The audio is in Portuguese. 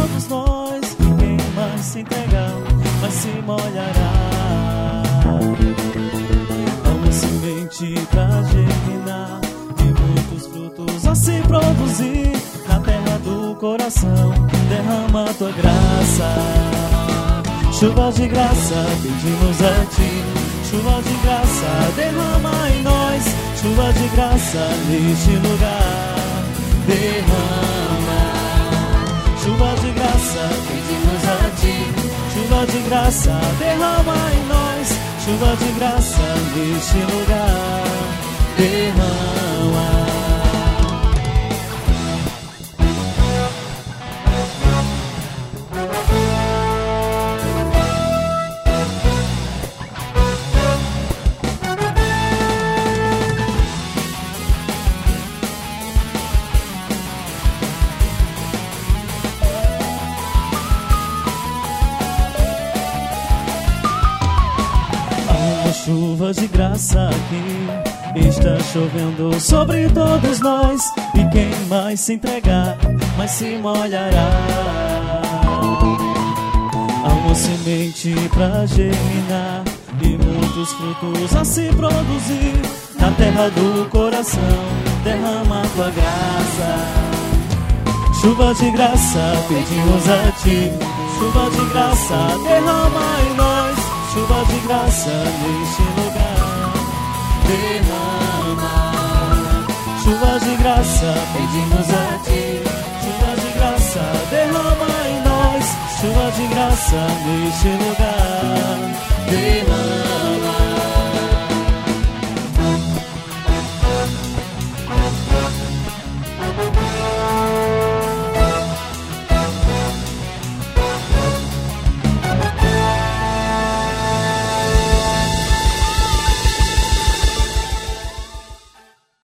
todos nós. Quem mais se entregar, mas se molhará. Há uma semente pra germinar e muitos frutos a se produzir. Na terra do coração derrama tua graça. Chuva de graça, pedimos a ti. Chuva de graça, derrama em nós. Chuva de graça neste lugar, derrama. Chuva de graça, pedimos a ti. Chuva de graça, derrama em nós. Chuva de graça neste lugar, derrama. Chuva de graça aqui está chovendo sobre todos nós. E quem mais se entregar, mais se molhará. Há uma semente pra germinar e muitos frutos a se produzir. Na terra do coração derrama a tua graça. Chuva de graça, pedimos a ti. Chuva de graça, derrama em nós. Chuva de graça neste lugar, derrama. Chuva de graça, pedimos a ti. Chuva de graça, derrama em nós. Chuva de graça neste lugar, derrama.